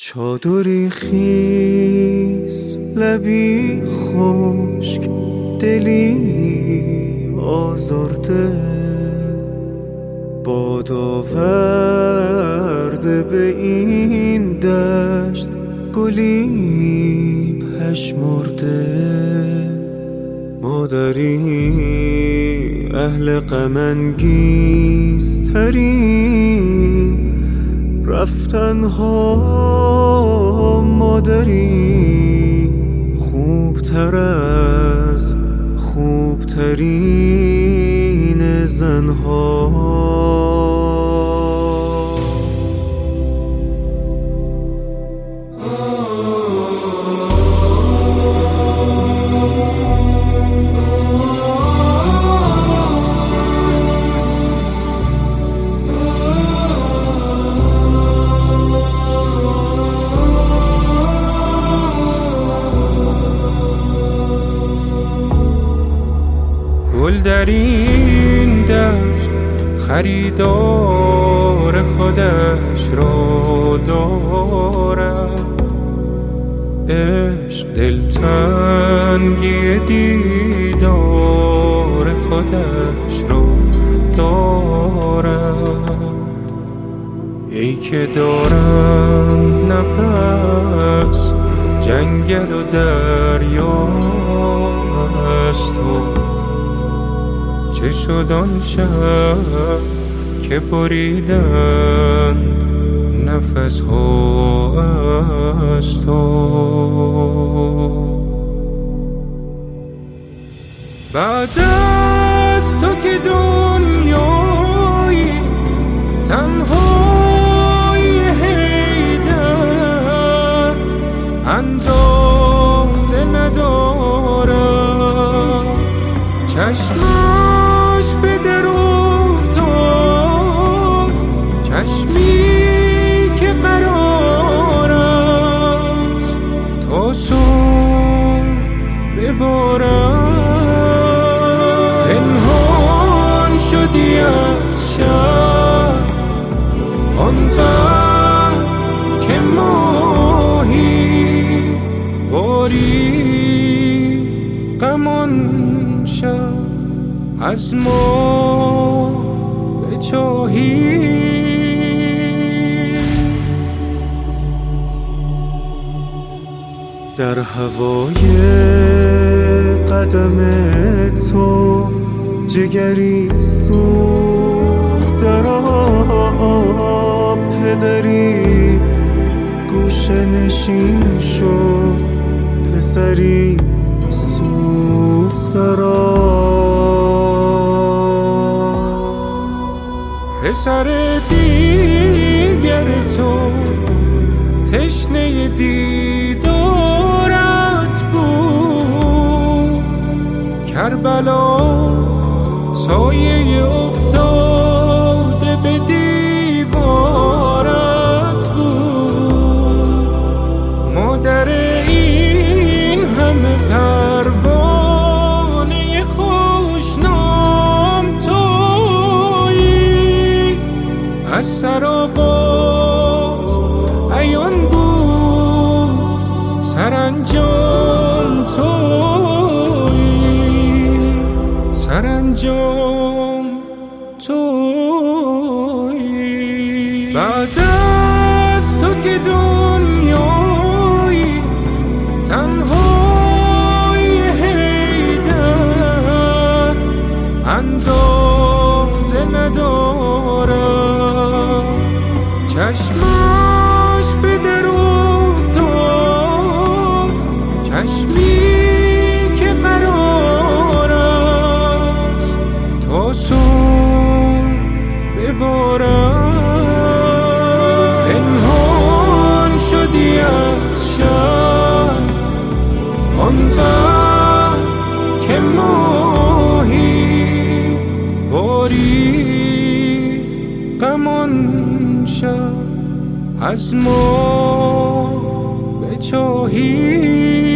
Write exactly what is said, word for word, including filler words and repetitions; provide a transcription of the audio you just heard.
چادری خیس، لبی خشک، دلی آزرده، باد آورده به این دشت گلی پژمرده. مادری اهل غم انگیز ترین رفتن ها، مادری خوبتر از خوبترین زنها. گل در این دشت خریدار خودش را دارد، عشق دلتنگی دیدار خودش را دارد. ای که دارم نفس جنگل و دریا است، و چه شد آن شب که بریدند نفس ها از تو. بعد از تو که دنیایی تنهای حیدر اندازه ندارد. چشمش به در افتاد، چشمی که قرار است تا صبح ببارد. پنهان شدی از شب آنقدر که ماهی بارید غم آن شب از ما بچاهی. در هوای قدم تو جگری سوخت در آب، پدری گوشه نشین شد، پسری سوخت در آب. پسر دیگر تو تشنه دیدارت بود، کربلا سایه افتاده به دیوارت بود. مادر این همه پروانه خوشنام تویی، از سرآغاز عیان بود سرانجام تویی، سرانجام تویی. بعد از تو که دنیایی تنهای حیدر اندازه ندارد. چشمش به در افتاد، چشمی که قرار است تا صبح ببارد. پنهان شدی از شب آنقدر که ماهی بارید غم آن شب از ما بچاهی.